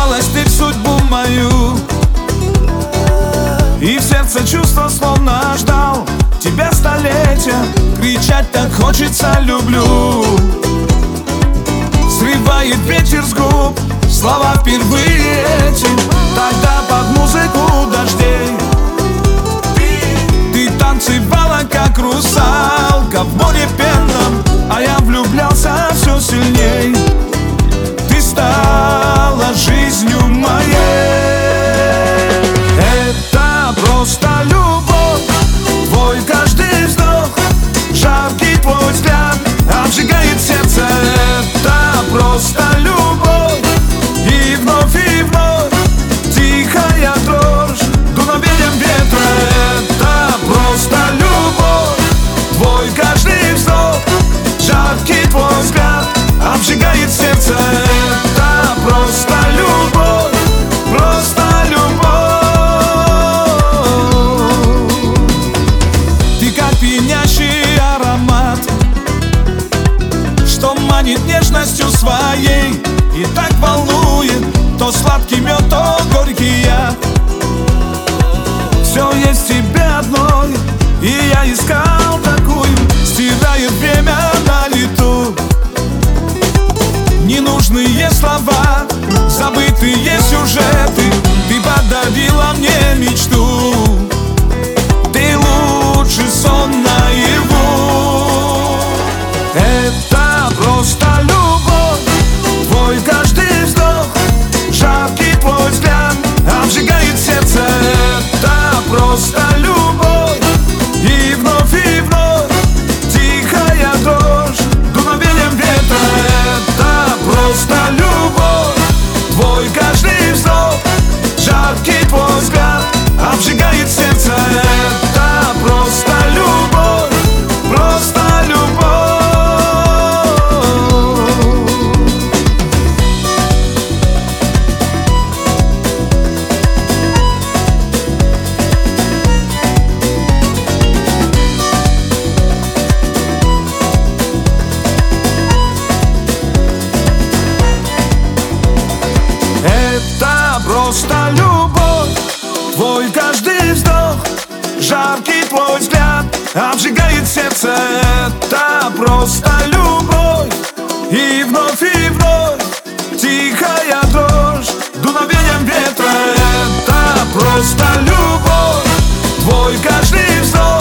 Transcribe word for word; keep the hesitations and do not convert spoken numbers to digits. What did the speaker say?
вмешалась ты в судьбу мою, и в сердце чувство словно ждал тебя столетия. Кричать так хочется люблю. Срывает ветер с губ слова впервые эти. Тогда под музыку дождей ты танцевала как русалка в море пенном, а я влюблялся все сильней. Ты стала жизнью моей. Это просто любовь, твой каждый вздох, жаркий твой взгляд обжигает сердце. Это просто любовь, и вновь и вновь тихая дрожь дуновением ветра. Это просто любовь, твой каждый вздох, жаркий твой взгляд обжигает сердце. Это просто любовь, просто любовь. Ты как пьянящий аромат, что манит нежностью своей и так волнует. То сладкий мед, то горький яд. Все есть в тебе одной, и я искал такую. Стирает время на лету ненужные слова, забытые сюжеты. Ты подарила мне мечту, ты лучший сон наяву. Это просто любовь, твой каждый вздох, жаркий твой взгляд обжигает сердце. Это просто любовь, и вновь и вновь тихая дрожь дуновением ветра. Это просто любовь, твой каждый вздох, жаркий твой взгляд обжигает сердце. Это просто любовь, просто любовь. Это просто любовь, твой каждый вздох, жаркий твой взгляд обжигает сердце. Это просто любовь, и вновь и вновь тихая дрожь дуновением ветра. Это просто любовь, твой каждый вздох,